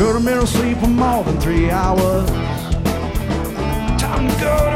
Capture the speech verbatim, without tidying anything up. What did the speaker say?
Could have been asleep for more than three hours. Time to go